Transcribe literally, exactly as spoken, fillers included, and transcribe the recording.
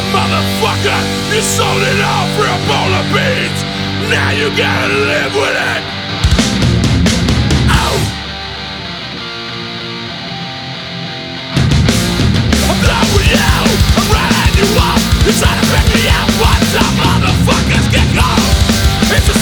Motherfucker, you sold it all for a bowl of beans. Now you gotta live with it. Oh, I'm done with you. I'm writing you off. You're trying to pick me up, but some motherfuckers get gone. It's a